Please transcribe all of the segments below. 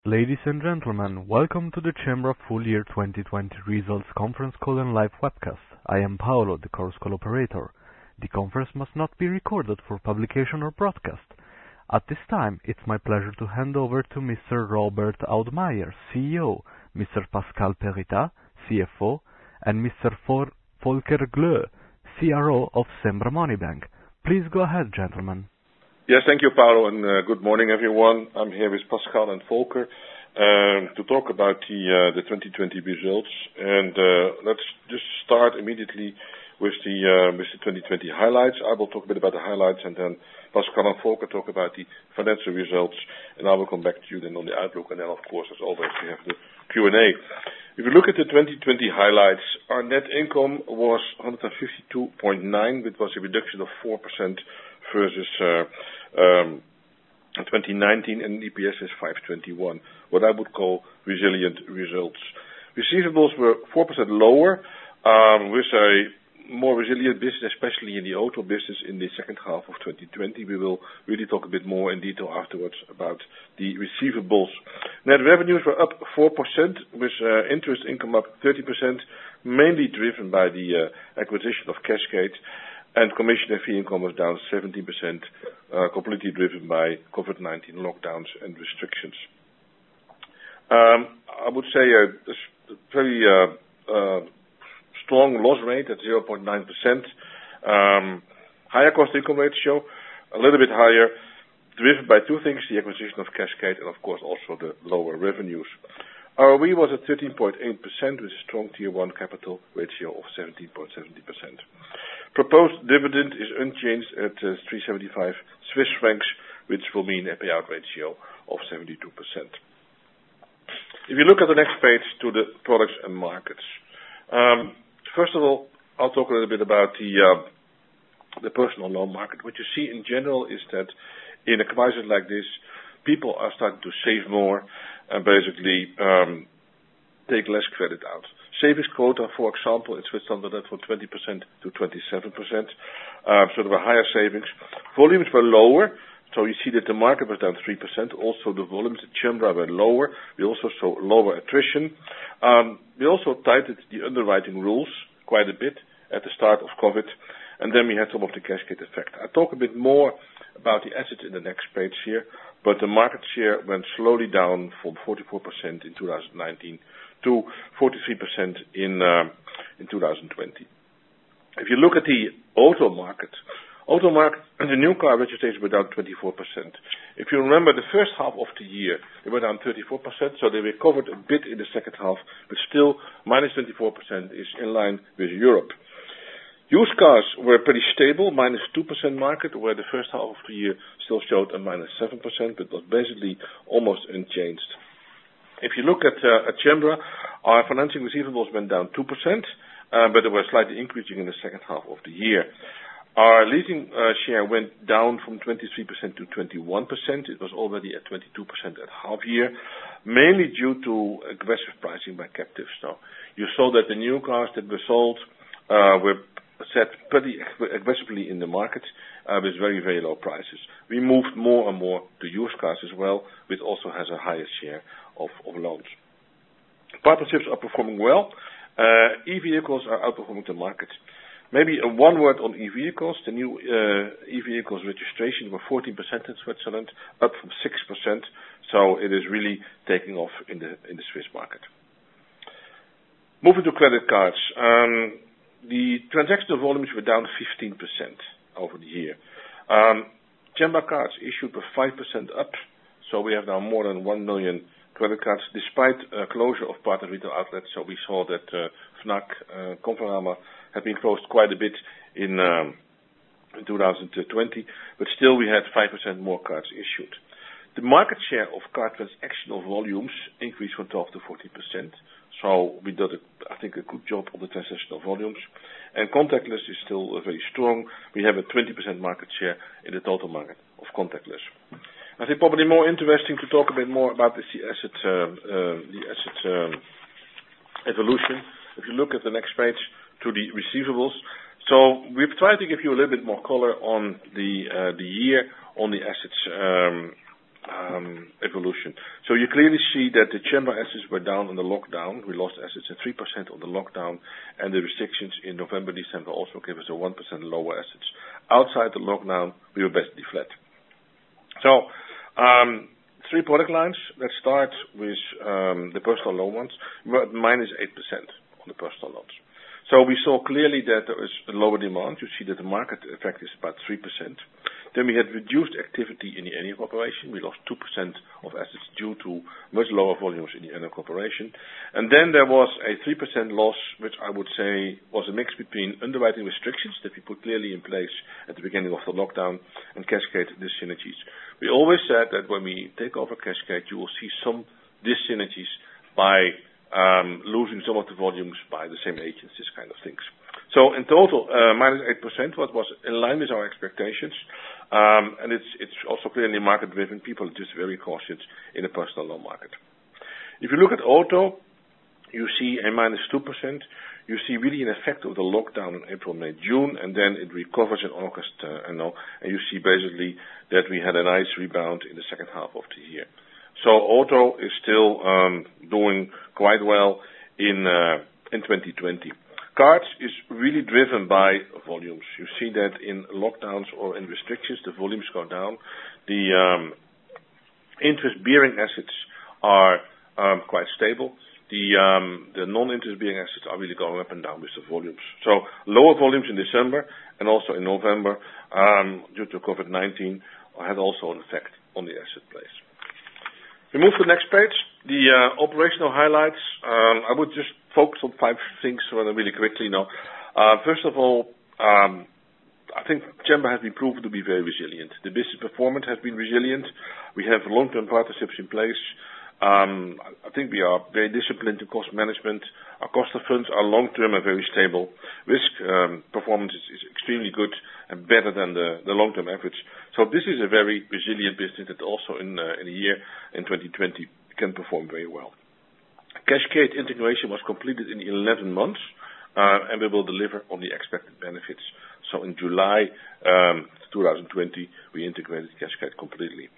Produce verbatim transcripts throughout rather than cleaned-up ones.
Ladies and gentlemen, welcome to the Cembra Full Year twenty twenty Results Conference Call and Live Webcast. I am Paolo, the Chorus Call operator. The conference must not be recorded for publication or broadcast. At this time, it's my pleasure to hand over to Mister Robert Oudmayer, C E O, Mister Pascal Perritaz, C F O, and Mister For- Volker Gloe, C R O of Cembra Money Bank. Please go ahead, gentlemen. Yes, thank you, Paolo, and uh, good morning, everyone. I'm here with Pascal and Volker um, to talk about the uh, the twenty twenty results. And uh, let's just start immediately with the uh, with the twenty twenty highlights. I will talk a bit about the highlights, and then Pascal and Volker talk about the financial results, and I will come back to you then on the outlook. And then, of course, as always, we have the Q and A. If you look at the twenty twenty highlights, our net income was one hundred fifty-two point nine, which was a reduction of four percent versus uh, um, twenty nineteen, and E P S is five twenty-one, what I would call resilient results. Receivables were four percent lower, um, with a more resilient business, especially in the auto business in the second half of twenty twenty. We will really talk a bit more in detail afterwards about the receivables. Net revenues were up four percent, with uh, interest income up thirty percent, mainly driven by the uh, acquisition of Cashgate. And commission and fee income was down seventeen percent, uh, completely driven by COVID nineteen lockdowns and restrictions. Um, I would say a, a very uh, uh, strong loss rate at zero point nine percent. Um, higher cost income ratio, a little bit higher, driven by two things, the acquisition of Cashgate and, of course, also the lower revenues. R O E was at thirteen point eight percent with a strong Tier one capital ratio of seventeen point seven zero percent. Proposed dividend is unchanged at uh, three seventy-five Swiss francs, which will mean a payout ratio of seventy-two percent. If you look at the next page to the products and markets. Um, first of all, I'll talk a little bit about the uh, the personal loan market. What you see in general is that in a crisis like this, people are starting to save more and basically um, take less credit out. Savings quota, for example, in Switzerland went up from twenty percent to twenty-seven percent, uh, so there were higher savings. Volumes were lower, so you see that the market was down three percent. Also, the volumes at Cembra were lower. We also saw lower attrition. Um, we also tightened the underwriting rules quite a bit at the start of COVID, and then we had some of the Cashgate effect. I'll talk a bit more about the assets in the next page here, but the market share went slowly down from forty-four percent in two thousand nineteen to forty-three percent in uh, in two thousand twenty. If you look at the auto market, auto market and the new car registrations were down twenty-four percent. If you remember, the first half of the year they were down thirty-four percent, so they recovered a bit in the second half, but still minus twenty-four percent is in line with Europe. Used cars were pretty stable, minus two percent market, where the first half of the year still showed a minus seven percent, but was basically almost unchanged. If you look at, uh, at Cembra, our financing receivables went down two percent, uh, but they were slightly increasing in the second half of the year. Our leasing uh, share went down from twenty-three percent to twenty-one percent. It was already at twenty-two percent at half year, mainly due to aggressive pricing by captives. Now, you saw that the new cars that were sold uh, were set pretty aggressively in the market uh, with very, very low prices. We moved more and more to used cars as well, which also has a higher share of, of loans. Partnerships are performing well. Uh, e-vehicles are outperforming the market. Maybe a one word on e-vehicles. The new uh, e-vehicles registration were fourteen percent in Switzerland, up from six percent. So it is really taking off in the in the Swiss market. Moving to credit cards. Um, the transactional volumes were down fifteen percent over the year. Um, Cembra cards issued were five percent up. So we have now more than one million credit cards, despite uh, closure of partner retail outlets. So we saw that uh, Fnac, uh, Conforama had been closed quite a bit in, um, in two thousand twenty, but still we had five percent more cards issued. The market share of card transactional volumes increased from twelve to fourteen percent. So we did, a, I think, a good job on the transactional volumes. And contactless is still uh, very strong. We have a twenty percent market share in the total market of contactless. I think probably more interesting to talk a bit more about this, the asset, uh, uh, the asset um, evolution. If you look at the next page to the receivables, so we've tried to give you a little bit more color on the uh, the year on the assets um, um, evolution. So you clearly see that the Cembra assets were down on the lockdown. We lost assets at three percent on the lockdown, and the restrictions in November, December also gave us a one percent lower assets. Outside the lockdown, we were basically flat. So, um, three product lines. Let's start with um, the personal loan ones. We were at minus eight percent on the personal loans. So we saw clearly that there was a lower demand. You see that the market effect is about three percent. Then we had reduced activity in the annual cooperation. We lost two percent of assets due to much lower volumes in the annual cooperation. And then there was a three percent loss, which I would say was a mix between underwriting restrictions that we put clearly in place at the beginning of the lockdown and Cashgate dyssynergies. We always said that when we take over Cashgate, you will see some dyssynergies by Um, losing some of the volumes by the same agents, this kind of things. So in total, uh, minus eight percent, what was in line with our expectations. Um, and it's it's also clearly market-driven. People are just very cautious in the personal loan market. If you look at auto, you see a minus two percent. You see really an effect of the lockdown in April, May, June, and then it recovers in August uh, and now. And you see basically that we had a nice rebound in the second half of the year. So auto is still um, doing quite well in uh, in twenty twenty. Cards is really driven by volumes. You see that in lockdowns or in restrictions, the volumes go down. The um, interest-bearing assets are um, quite stable. The um, the non-interest-bearing assets are really going up and down with the volumes. So lower volumes in December and also in November um, due to COVID nineteen had also an effect on the asset place. We move to the next page, the uh, operational highlights. Um, I would just focus on five things really quickly now. Uh, first of all, um, I think Cembra has been proven to be very resilient. The business performance has been resilient. We have long-term partnerships in place. Um, I think we are very disciplined in cost management. Our cost of funds are long-term and very stable. Risk um, performance is, is extremely good and better than the, the long-term average. So this is a very resilient business that also in, uh, in a year, in twenty twenty, can perform very well. Cashgate integration was completed in eleven months, uh, and we will deliver on the expected benefits. So in July um, twenty twenty, we integrated Cashgate completely.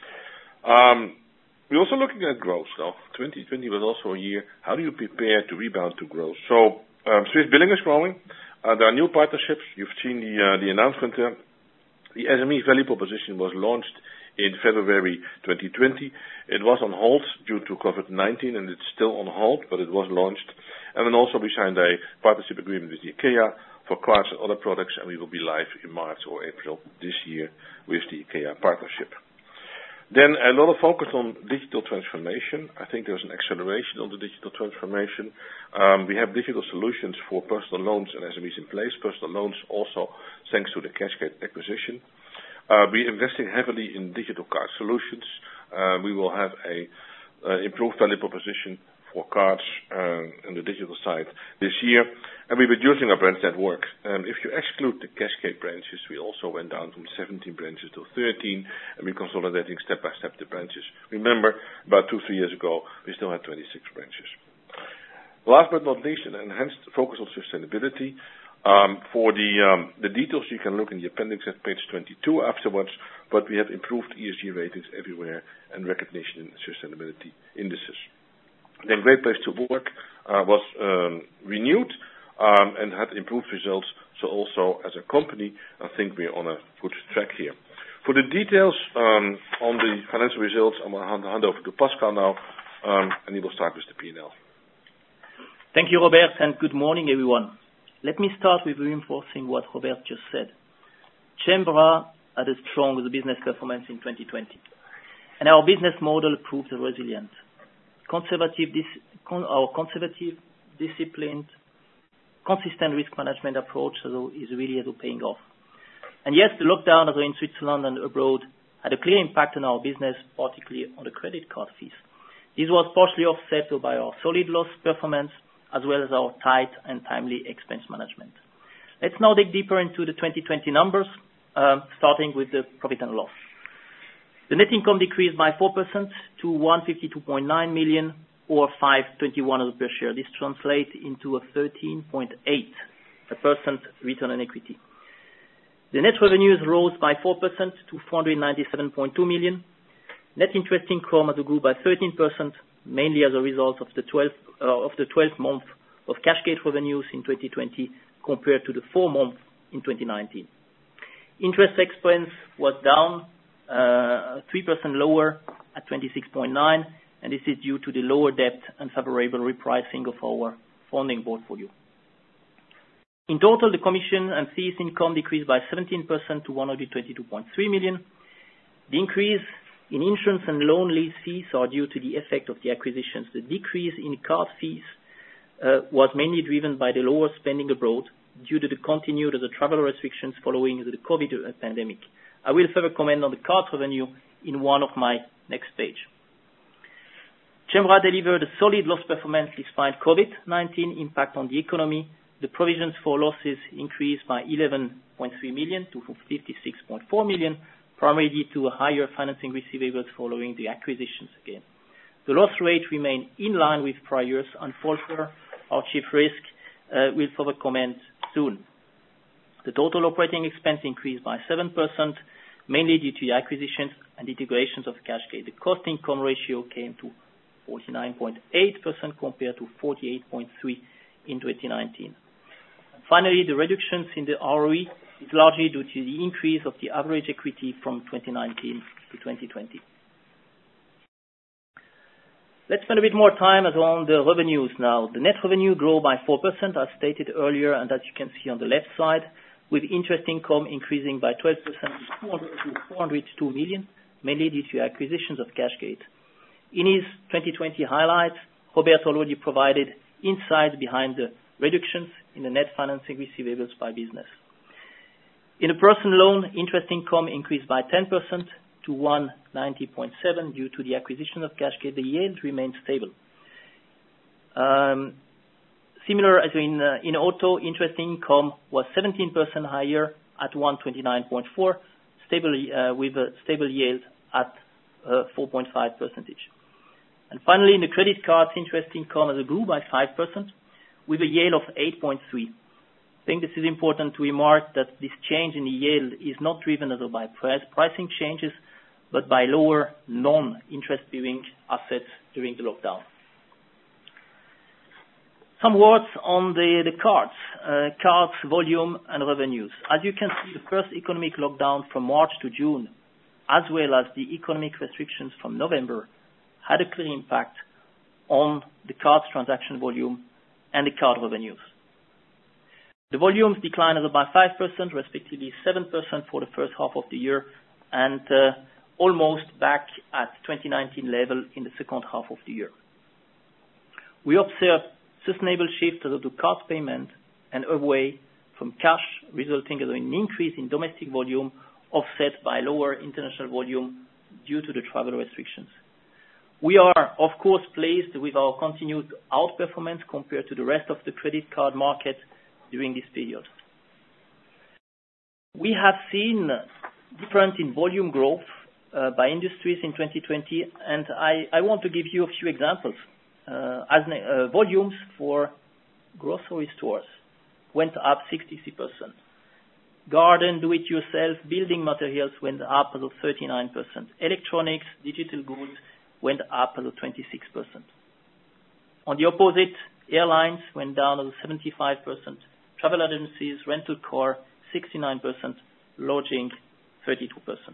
Um, We're also looking at growth now. twenty twenty was also a year, how do you prepare to rebound to growth? So um, Swiss billing is growing. Uh, there are new partnerships. You've seen the, uh, the announcement there. The S M E value proposition was launched in February twenty twenty. It was on hold due to COVID nineteen, and it's still on hold, but it was launched. And then also we signed a partnership agreement with the IKEA for cards and other products, and we will be live in March or April this year with the IKEA partnership. Then a lot of focus on digital transformation. I think there's an acceleration on the digital transformation. Um, we have digital solutions for personal loans and S M Es in place. Personal loans also thanks to the Cashgate acquisition. Uh, we're investing heavily in digital card solutions. Uh, we will have a uh, improved value proposition for cards uh, on the digital side this year. And we're reducing our branch network. Um, if you exclude the Cashgate branches, we also went down from seventeen branches to thirteen, and we're consolidating step by step the branches. Remember, about two, three years ago, we still had twenty-six branches. Last but not least, an enhanced focus on sustainability. Um, for the um, the details, you can look in the appendix at page twenty-two afterwards, but we have improved E S G ratings everywhere and recognition in sustainability indices. Then Great Place to Work uh, was um, renewed um, and had improved results. So also as a company, I think we're on a good track here. For the details um, on the financial results, I'm going to hand, hand over to Pascal now, um, and he will start with the P and L. Thank you, Robert, and good morning, everyone. Let me start with reinforcing what Robert just said. Cembra had a strong business performance in twenty twenty, and our business model proved resilient. Conservative, dis, con, our conservative, disciplined, consistent risk management approach is really paying off. And yes, the lockdown in Switzerland and abroad had a clear impact on our business, particularly on the credit card fees. This was partially offset by our solid loss performance, as well as our tight and timely expense management. Let's now dig deeper into the twenty twenty numbers, uh, starting with the profit and loss. The net income decreased by four percent to one hundred fifty-two point nine million or five dollars and twenty-one cents per share. This translates into a thirteen point eight percent return on equity. The net revenues rose by four percent to four hundred ninety-seven point two million. Net interest income has grew by thirteen percent, mainly as a result of the twelve uh, of the twelve month of cashgate revenues in twenty twenty compared to the four months in twenty nineteen. Interest expense was down uh, three percent lower at twenty-six point nine, and this is due to the lower debt and favorable repricing of our funding portfolio. In total, the commission and fees income decreased by seventeen percent to one hundred twenty-two point three million. The increase in insurance and loan lease fees are due to the effect of the acquisitions. The decrease in card fees uh, was mainly driven by the lower spending abroad due to the continued the travel restrictions following the COVID pandemic. I will further comment on the card revenue in one of my next page. Cembra delivered a solid loss performance despite COVID nineteen impact on the economy. The provisions for losses increased by eleven point three million to fifty-six point four million, primarily due to higher financing receivables following the acquisitions again. The loss rate remained in line with prior years, and Volker, our chief risk, uh, will further comment soon. The total operating expense increased by seven percent, mainly due to the acquisitions and integrations of cashgate. The cost-income ratio came to forty-nine point eight percent compared to forty-eight point three percent in twenty nineteen. Finally, the reductions in the R O E is largely due to the increase of the average equity from twenty nineteen to twenty twenty. Let's spend a bit more time on the revenues now. The net revenue grew by four percent, as stated earlier, and as you can see on the left side, with interest income increasing by twelve percent to four hundred two million, mainly due to acquisitions of cashgate. In his twenty twenty highlights, Robert already provided insights behind the reductions in the net financing receivables by business. In a personal loan, interest income increased by ten percent to one hundred ninety point seven due to the acquisition of cashgate. The yield remained stable. Um, similar as in, uh, in auto, interest income was seventeen percent higher at one hundred twenty-nine point four, stable, uh, with a stable yield at uh, four point five percent. And finally, in the credit cards, interest income has grew by five percent with a yield of eight point three. I think this is important to remark that this change in the yield is not driven by price pricing changes, but by lower non-interest-bearing assets during the lockdown. Some words on the, the cards, uh, cards volume and revenues. As you can see, the first economic lockdown from March to June, as well as the economic restrictions from November, had a clear impact on the cards transaction volume and the card revenues. The volumes declined by five percent, respectively seven percent for the first half of the year, and uh, almost back at twenty nineteen level in the second half of the year. We observed sustainable shift to card payment and away from cash, resulting in an increase in domestic volume offset by lower international volume due to the travel restrictions. We are, of course, pleased with our continued outperformance compared to the rest of the credit card market during this period. We have seen difference in volume growth uh, by industries in twenty twenty, and I, I want to give you a few examples. Uh, as uh, volumes for grocery stores went up sixty-three percent. Garden, do-it-yourself, building materials went up as of thirty-nine percent. Electronics, digital goods went up as of twenty-six percent. On the opposite, airlines went down as of seventy-five percent. Travel agencies, rental car, sixty-nine percent. Lodging, thirty-two percent.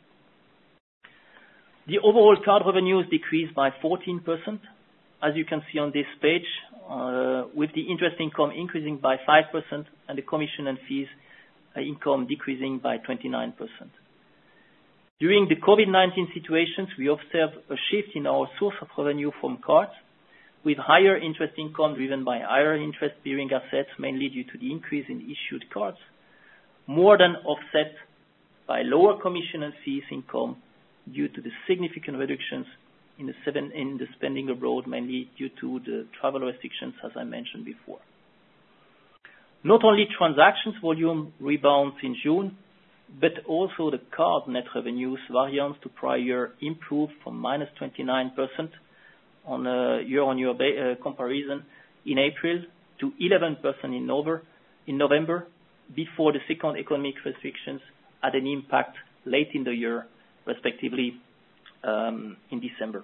The overall card revenues decreased by fourteen percent, as you can see on this page, uh, with the interest income increasing by five percent and the commission and fees uh, income decreasing by twenty-nine percent. During the COVID nineteen situations, we observed a shift in our source of revenue from cards, with higher interest income driven by higher interest-bearing assets, mainly due to the increase in issued cards, more than offset by lower commission and fees income due to the significant reductions in the, seven, in the spending abroad, mainly due to the travel restrictions, as I mentioned before. Not only transactions volume rebounds in June, but also the card net revenues variance to prior year improved from minus twenty-nine percent on a year-on-year uh, comparison in April to eleven percent in November, in November, before the second economic restrictions had an impact late in the year, respectively um, in December.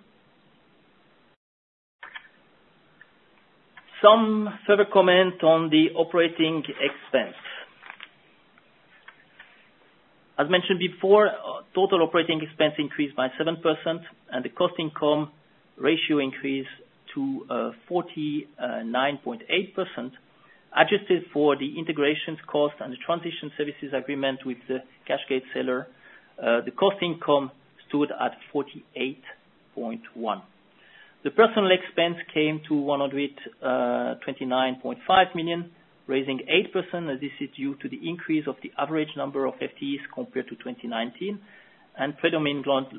Some further comment on the operating expense. As mentioned before, uh, total operating expense increased by seven percent, and the cost-income ratio increased to uh, forty-nine point eight percent. Adjusted for the integrations cost and the transition services agreement with the cashgate seller, uh, the cost-income stood at forty-eight point one. The personnel expense came to one hundred twenty-nine point five million, raising eight percent, as this is due to the increase of the average number of F T Es compared to twenty nineteen, and predominantly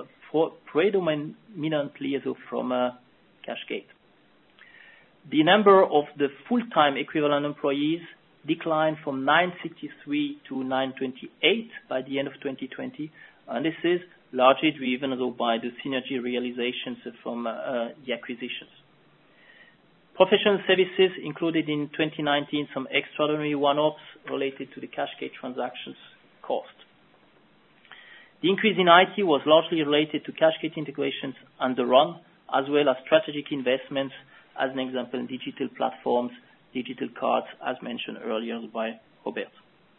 also from uh, cashgate. The number of the full-time equivalent employees declined from nine sixty-three to nine twenty-eight by the end of twenty twenty, and this is largely driven though by the synergy realizations from uh, the acquisitions. Professional services included in twenty nineteen some extraordinary one-offs related to the cashgate transactions cost. The increase in I T was largely related to cashgate integrations and the run, as well as strategic investments, as an example, in digital platforms, digital cards, as mentioned earlier by Robert.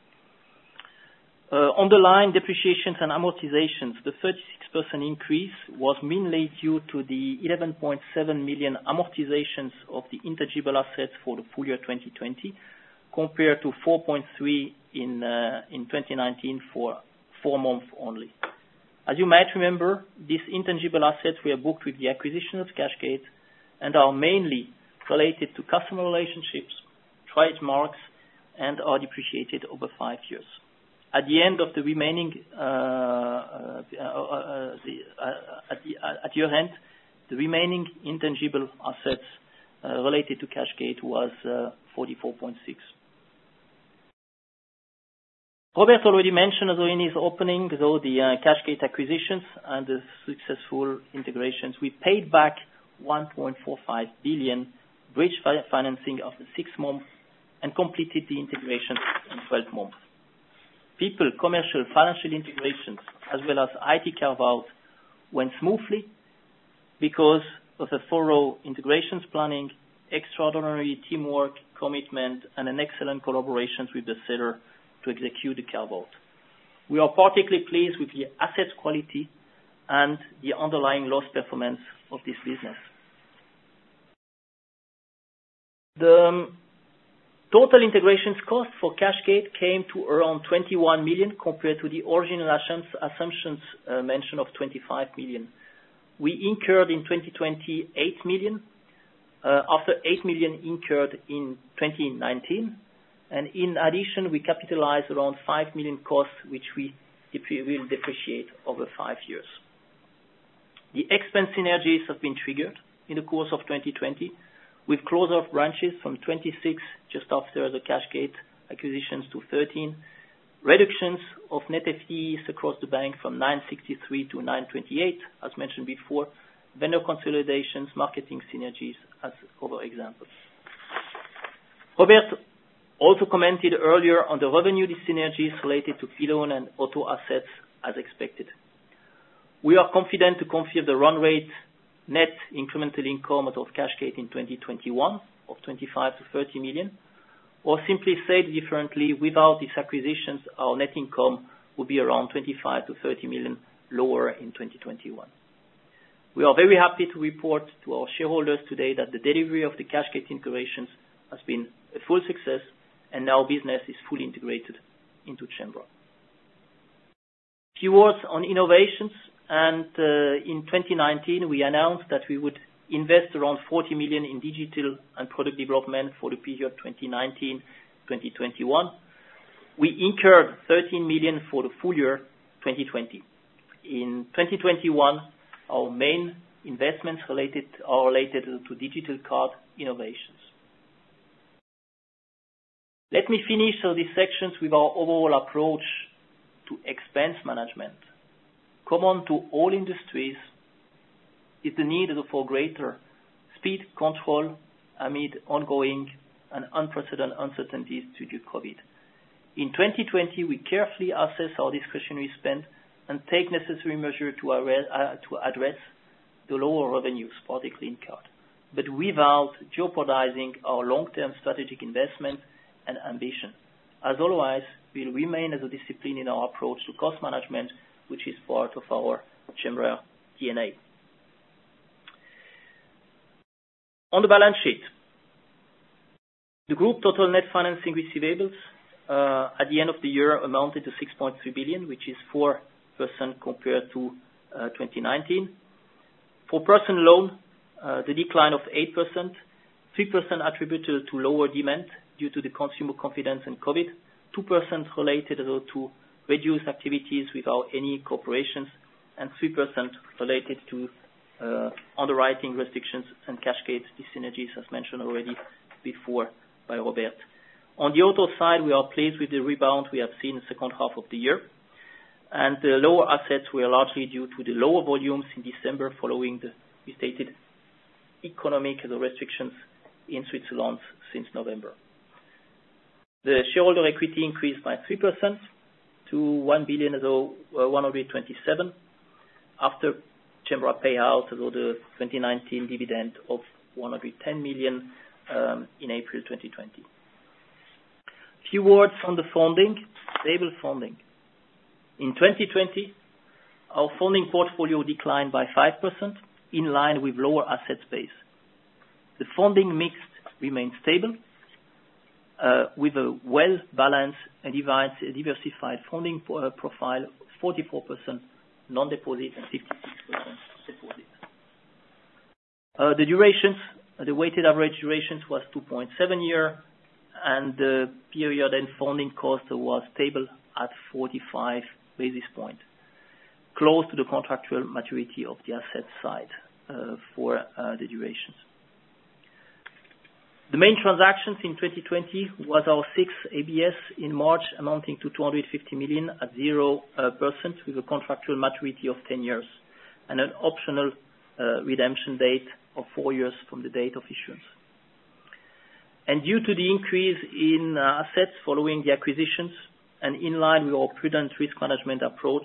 Uh, on the line, depreciations and amortizations, the thirty-six percent increase was mainly due to the eleven point seven million amortizations of the intangible assets for the full year twenty twenty, compared to four point three in, uh, in twenty nineteen for four months only. As you might remember, these intangible assets were booked with the acquisition of cashgate and are mainly related to customer relationships, trademarks, and are depreciated over five years. At the end of the remaining, uh, uh, uh, uh, the, uh, at, the, uh, at year end, the remaining intangible assets uh, related to cashgate was uh, forty-four point six. Robert already mentioned, though, in his opening, though, the uh, cashgate acquisitions and the successful integrations. We paid back one point four five billion bridge financing after six months and completed the integration in twelve months. People, commercial, financial integrations, as well as I T carve-out went smoothly because of a thorough integrations planning, extraordinary teamwork, commitment, and an excellent collaboration with the seller to execute the carve-out. We are particularly pleased with the asset quality and the underlying loss performance of this business. The um, total integrations cost for cashgate came to around twenty-one million compared to the original assumptions uh, mentioned of twenty-five million. We incurred in twenty twenty eight million uh, after eight million incurred in twenty nineteen, and in addition we capitalized around five million costs which we depre- will depreciate over five years. The expense synergies have been triggered in the course of twenty twenty, with closure of branches from twenty-six just after the cashgate acquisitions to thirteen, reductions of net F T Es across the bank from nine sixty-three to nine twenty-eight, as mentioned before, vendor consolidations, marketing synergies as other examples. Robert also commented earlier on the revenue synergies related to P-loan and auto assets as expected. We are confident to confirm the run rate net incremental income out of cashgate in twenty twenty-one of twenty-five to thirty million, or simply said differently, without these acquisitions, our net income would be around twenty-five to thirty million lower in twenty twenty-one. We are very happy to report to our shareholders today that the delivery of the cashgate integrations has been a full success, and now business is fully integrated into Cembra. Few words on innovations. And uh, in twenty nineteen, we announced that we would invest around forty million in digital and product development for the period twenty nineteen to twenty twenty-one. We incurred thirteen million for the full year twenty twenty. In twenty twenty-one, our main investments related are related to digital card innovations. Let me finish so these sections with our overall approach to expense management. Common to all industries is the need for greater speed control amid ongoing and unprecedented uncertainties due to COVID. In twenty twenty, we carefully assess our discretionary spend and take necessary measures to, uh, to address the lower revenues, particularly in card, but without jeopardizing our long-term strategic investment and ambition. As always, we'll remain as a discipline in our approach to cost management, which is part of our Cembra D N A. On the balance sheet, the group total net financing receivables uh, at the end of the year amounted to six point three billion, which is four percent compared to uh, twenty nineteen. For personal loan, uh, the decline of eight percent, three percent attributed to lower demand due to the consumer confidence and COVID, two percent related to reduced activities without any corporations, and three percent related to uh, underwriting restrictions and cascade dyssynergies, as mentioned already before by Robert. On the auto side, we are pleased with the rebound we have seen in the second half of the year, and the lower assets were largely due to the lower volumes in December following the restated economic restrictions in Switzerland since November. The shareholder equity increased by three percent to one billion one hundred twenty-seven after Cembra payout of the twenty nineteen dividend of one hundred ten million um, in April twenty twenty. Few words on the funding, stable funding. In twenty twenty, our funding portfolio declined by five percent, in line with lower asset base. The funding mix remained stable, uh, with a well-balanced and diversified funding uh, profile, forty-four percent non-deposit and fifty-six percent deposit. Uh, the durations, uh, the weighted average durations was two point seven years, and the period end funding cost was stable at forty-five basis points, close to the contractual maturity of the asset side uh, for uh, the durations. The main transactions in twenty twenty was our sixth A B S in March, amounting to two hundred fifty million at zero percent with a contractual maturity of ten years and an optional uh, redemption date of four years from the date of issuance. And due to the increase in uh, assets following the acquisitions and in line with our prudent risk management approach,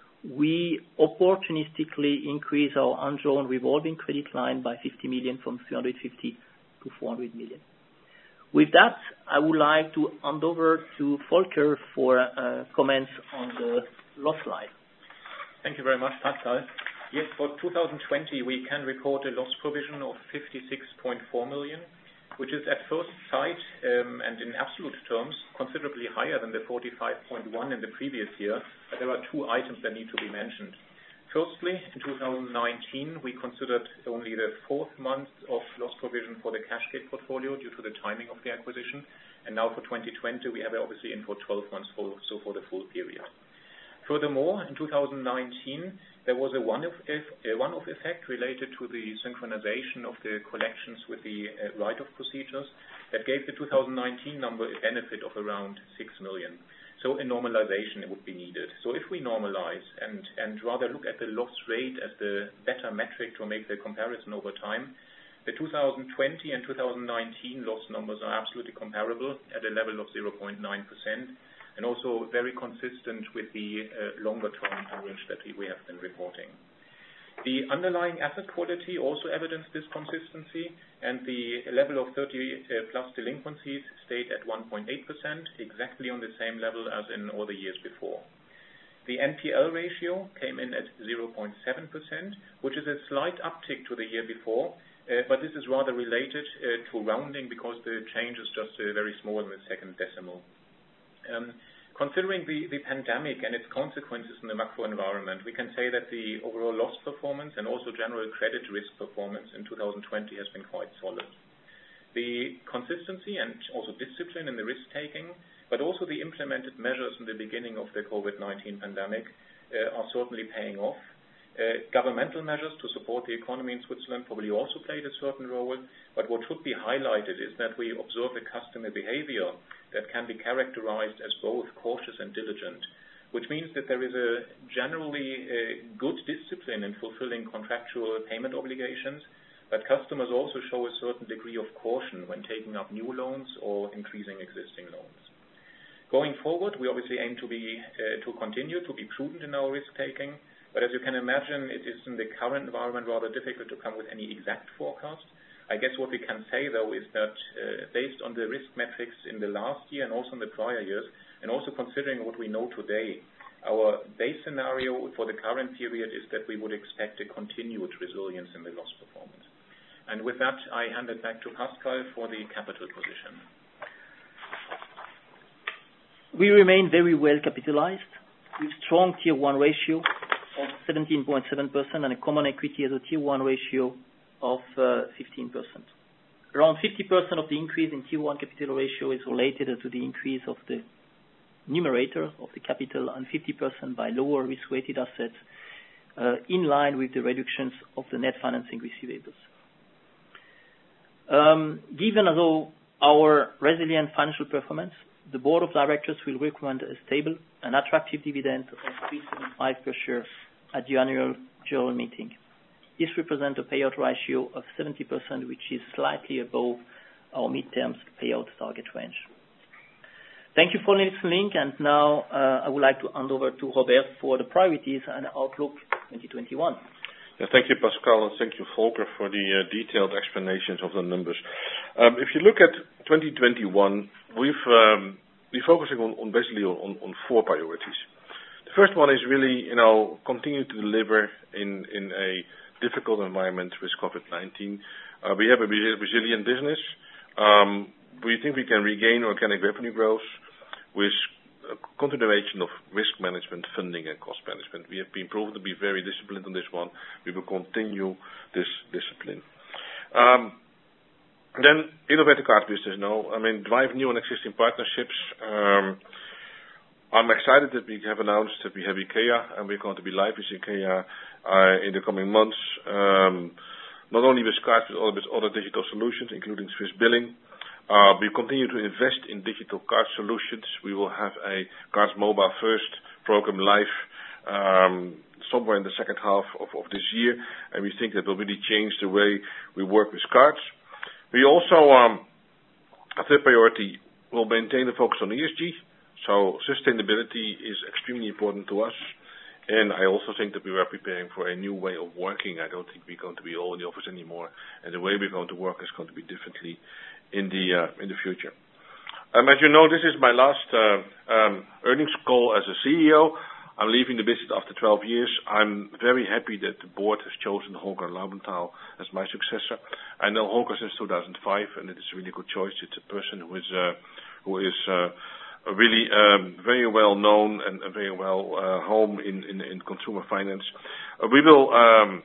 we opportunistically increased our undrawn revolving credit line by fifty million from three hundred fifty to four hundred million. With that, I would like to hand over to Volker for uh, comments on the loss slide. Thank you very much, Pascal. Yes, for two thousand twenty, we can report a loss provision of fifty-six point four million, which is at first sight um, and in absolute terms considerably higher than the forty-five point one in the previous year, but there are two items that need to be mentioned. Firstly, in two thousand nineteen, we considered only the fourth month of loss provision for the Cashgate portfolio due to the timing of the acquisition, and now for twenty twenty, we have it obviously in for twelve months, full, so for the full period. Furthermore, in two thousand nineteen, there was a one-off one-off effect related to the synchronization of the collections with the uh, write-off procedures that gave the two thousand nineteen number a benefit of around six million. So a normalization would be needed. So if we normalize and, and rather look at the loss rate as the better metric to make the comparison over time, the two thousand twenty and two thousand nineteen loss numbers are absolutely comparable at a level of zero point nine percent. And also very consistent with the uh, longer-term average that we, we have been reporting. The underlying asset quality also evidenced this consistency, and the level of thirty plus delinquencies stayed at one point eight percent, exactly on the same level as in all the years before. The N P L ratio came in at zero point seven percent, which is a slight uptick to the year before, uh, but this is rather related uh, to rounding because the change is just uh, very small in the second decimal. Um, considering the, the pandemic and its consequences in the macro environment, we can say that the overall loss performance and also general credit risk performance in two thousand twenty has been quite solid. The consistency and also discipline in the risk-taking, but also the implemented measures in the beginning of the COVID nineteen pandemic uh, are certainly paying off. Uh, governmental measures to support the economy in Switzerland probably also played a certain role, but what should be highlighted is that we observe a customer behavior that can be characterized as both cautious and diligent, which means that there is a generally uh, good discipline in fulfilling contractual payment obligations, but customers also show a certain degree of caution when taking up new loans or increasing existing loans. Going forward, we obviously aim to be uh, to continue to be prudent in our risk taking, but as you can imagine, it is in the current environment rather difficult to come with any exact forecast. I guess what we can say though is that uh, based on the risk metrics in the last year and also in the prior years, and also considering what we know today, our base scenario for the current period is that we would expect a continued resilience in the loss performance. And with that, I hand it back to Pascal for the capital position. We remain very well capitalized with strong Tier one ratio of seventeen point seven percent and a common equity as a Tier one ratio of uh, fifteen percent. Around fifty percent of the increase in Tier one capital ratio is related to the increase of the numerator of the capital and fifty percent by lower risk-weighted assets uh, in line with the reductions of the net financing receivables. Um, given although our resilient financial performance, the Board of Directors will recommend a stable and attractive dividend of three seventy-five per share at the annual general meeting. This represents a payout ratio of seventy percent, which is slightly above our midterm payout target range. Thank you for listening, and now uh, I would like to hand over to Robert for the priorities and outlook twenty twenty-one. Yeah, thank you, Pascal, and thank you, Volker, for the uh, detailed explanations of the numbers. Um, if you look at twenty twenty-one, we've um, we're focusing on, on basically on, on four priorities. The first one is really, you know, continue to deliver in in a difficult environment with COVID nineteen. Uh, we have a resilient business. Um, we think we can regain organic revenue growth with a continuation of risk management, funding, and cost management. We have been proven to be very disciplined on this one. We will continue this discipline. Um, then, innovate the card business. No, I mean, drive new and existing partnerships. Um, I'm excited that we have announced that we have IKEA, and we're going to be live with IKEA uh, in the coming months. Um, not only with cards, but also with other digital solutions, including Swiss billing. Uh, we continue to invest in digital card solutions. We will have a Cards Mobile First program live um, somewhere in the second half of, of this year, and we think that will really change the way we work with cards. We also, um, a third priority, will maintain the focus on E S G. So sustainability is extremely important to us. And I also think that we are preparing for a new way of working. I don't think we're going to be all in the office anymore, and the way we're going to work is going to be differently in the uh, in the future. Um, as you know, this is my last uh, um, earnings call as a C E O. I'm leaving the business after twelve years. I'm very happy that the board has chosen Holger Laubenthal as my successor. I know Holger since two thousand five, and it is a really good choice. It's a person who is uh, who is uh, really um, very well known and uh, very well uh, home in, in, in consumer finance. Uh, we will um,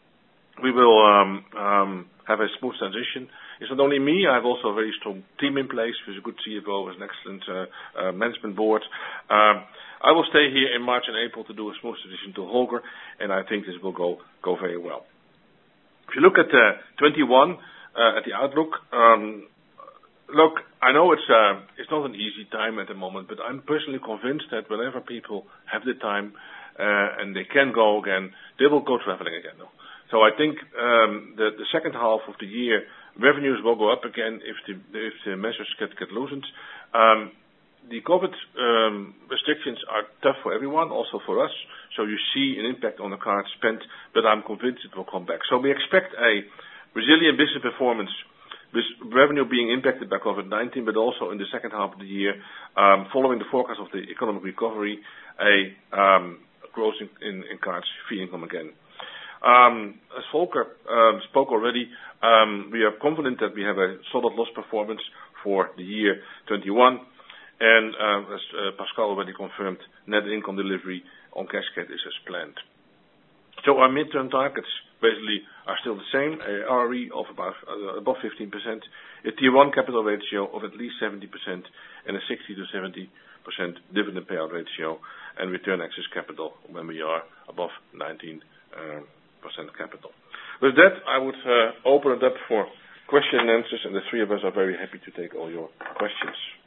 we will um, um, have a smooth transition. It's not only me. I have also a very strong team in place with a good C F O, with an excellent uh, uh, management board. Um, I will stay here in March and April to do a smooth transition to Holger, and I think this will go go very well. If you look at uh, twenty-one, uh, at the outlook, um, look, I know it's uh, it's not an easy time at the moment, but I'm personally convinced that whenever people have the time uh, and they can go again, they will go traveling again. No? So I think um, that the second half of the year, revenues will go up again if the if the measures get get loosened. Um, the COVID um, restrictions are tough for everyone, also for us. So you see an impact on the card spend, but I'm convinced it will come back. So we expect a resilient business performance, with revenue being impacted by COVID nineteen, but also in the second half of the year, um, following the forecast of the economic recovery, a um, growth in, in, in cards fee income again. Um, as Volker um, spoke already, um, we are confident that we have a solid loss performance for the year twenty-one, and uh, as uh, Pascal already confirmed, net income delivery on Cascade is as planned. So our midterm targets basically are still the same: a R O E of about uh, above fifteen percent, a Tier one capital ratio of at least seventy percent, and a sixty to seventy percent dividend payout ratio, and return excess capital when we are above nineteen percent capital. With that, I would uh, open it up for question and answers, and the three of us are very happy to take all your questions.